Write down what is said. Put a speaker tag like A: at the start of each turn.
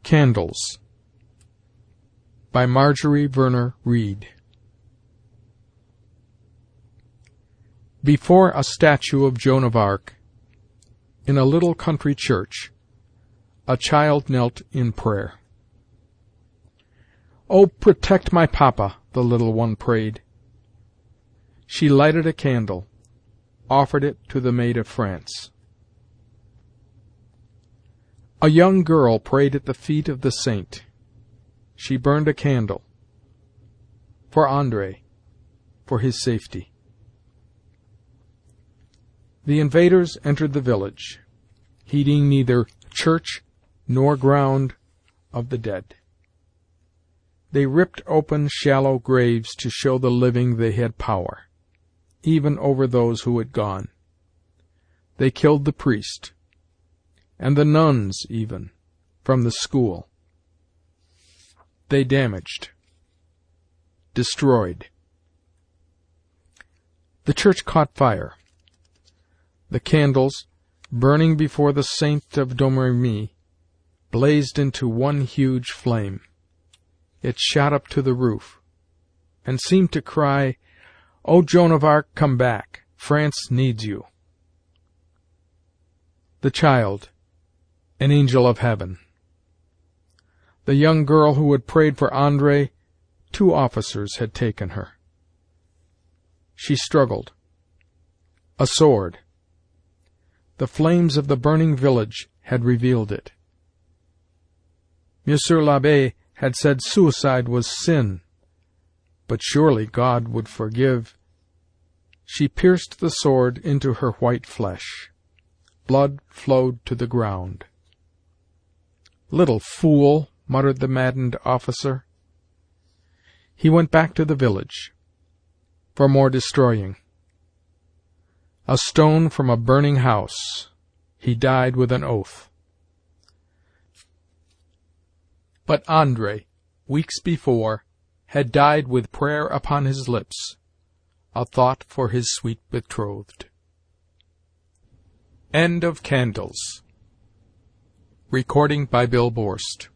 A: Candles by Marjorie Verner Reed. Before a statue of Joan of Arc, in a little country church, a child knelt in prayer. "Oh, protect my papa," the little one prayed. She lighted a candle, offered it to the Maid of France. A young girl prayed at the feet of the saint. She burned a candle for André, for his safety. The invaders entered the village, heeding neither church nor ground of the dead. They ripped open shallow graves to show the living they had power, even over those who had gone. They killed the priest, and the nuns even, from the school. They damaged, destroyed. The church caught fire. The candles, burning before the Saint of Domremy, blazed into one huge flame. It shot up to the roof, and seemed to cry, "O Joan of Arc, come back! France needs you." The child, an angel of heaven. The young girl who had prayed for André, 2 officers had taken her. She struggled. A sword. The flames of the burning village had revealed it. Monsieur l'Abbé had said suicide was sin, but surely God would forgive. She pierced the sword into her white flesh. Blood flowed to the ground. "Little fool," muttered the maddened officer. He went back to the village for more destroying. A stone from a burning house. He died with an oath. But André, weeks before, had died with prayer upon his lips, a thought for his sweet betrothed. End of Candles. Recording by Bill Borst.